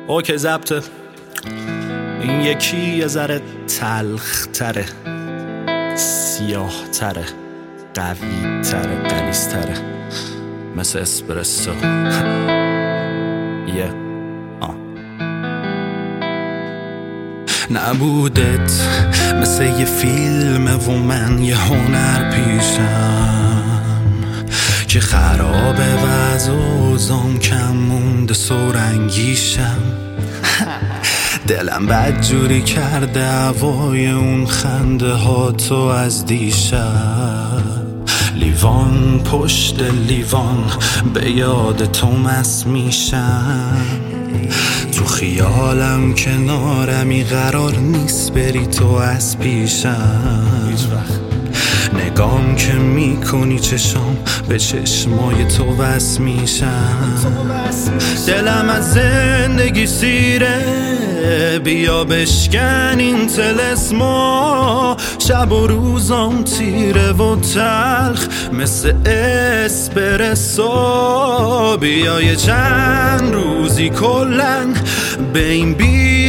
اوکی ضبطه. این یکی یه ذره تلخ تره، سیاه تره، قوی تره، قلیز تره، مثل اسپرسو. یه نبودت مثل یه فیلم و من یه هنر پیشم که خرابه وضع اوزام کم مونده سرانگیشم. دلم بدجوری کرده هوای اون خنده ها تو از دیشب. لیوان پشت لیوان به یاد تو مست میشم. تو خیالم کنارمی قرار نیست بری تو از پیشم. نگام که میکنی چشام به چشمای تو وصل میشم. دلم از زندگی سیره، بیا بشکن این طلسما. شب و روزام تیره و تلخ مثل اسپرسو. بیا یه چند روزی کلن به این بی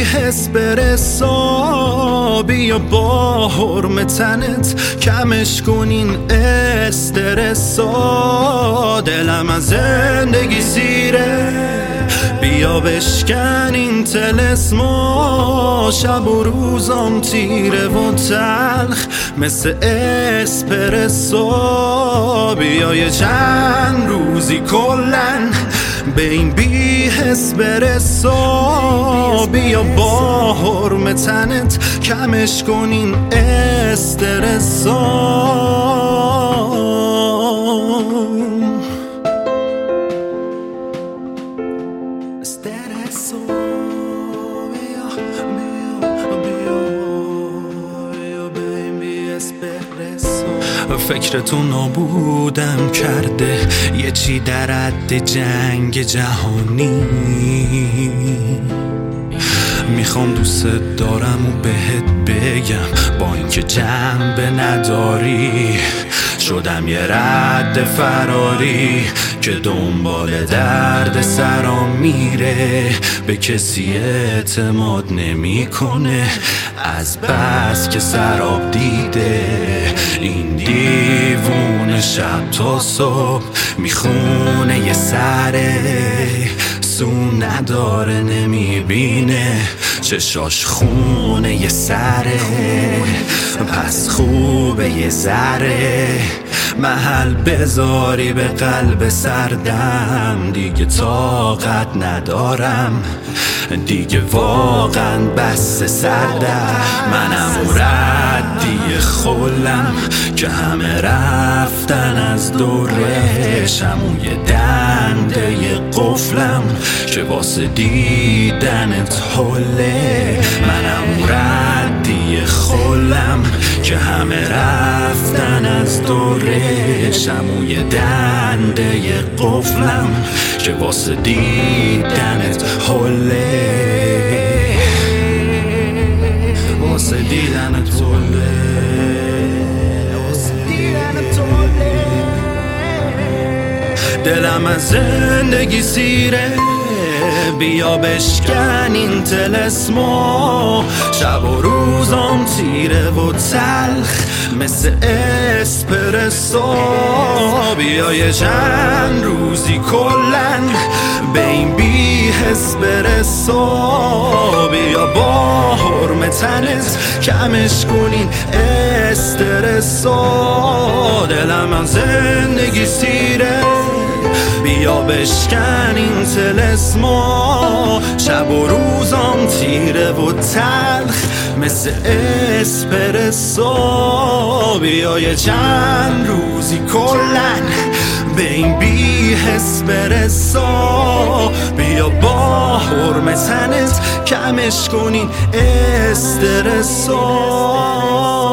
اسپرسو. بیا با حرم تنت کمش کن این استرسو. دلم از زندگی سیره، بیا بشکن این طلسما. شب و روزام تیره و تلخ مثل اسپرسو. بیا یه چند روزی کلن به این بی اسپرسو. بیا با حرم تنت کمش کن این استرسو. فکر تو نابودم کرده یه چی در حد جنگ جهانی. میخوام دوست دارم و بهت بگم با اینکه جنبه نداری. شدم یه رد فراری که دنبال درد سرام میره. به کسی اعتماد نمیکنه از بس که سراب دیده. این دیوونه شب تا صبح میخونه یه سره. سو نداره نمیبینه چشاش خونه یه سره. پس خوبه یه ذره محل بذاری به قلب سردم. دیگه طاقت ندارم دیگه واقعا بس سردم. منم ردی خلم که همه رفتن از دورشم. اون یه دنده یه قفلم که واسه دیدنت حله. منم ردی خلم که همه رفتن از دورشم. اون یه دنده یه قفلم که واسه دیدنت حله. واسه دیدنت حله. دلم از زندگی سیره، بیا بشکن این طلسما. شب و روزام تیره و تلخ مثل اسپرسو. بیا یه چند روزی کلن به این بی اسپرسو. بیا با حرم تنت کمش کن این استرسو. دلم از زندگی سیره، بیا بشکن این طلسما. شب و روزام تیره و تلخ مثل اسپرسو. بیا یه چند روزی کلن به این بی اسپرسو. بیا با حرم تنت کمش کن این استرسو.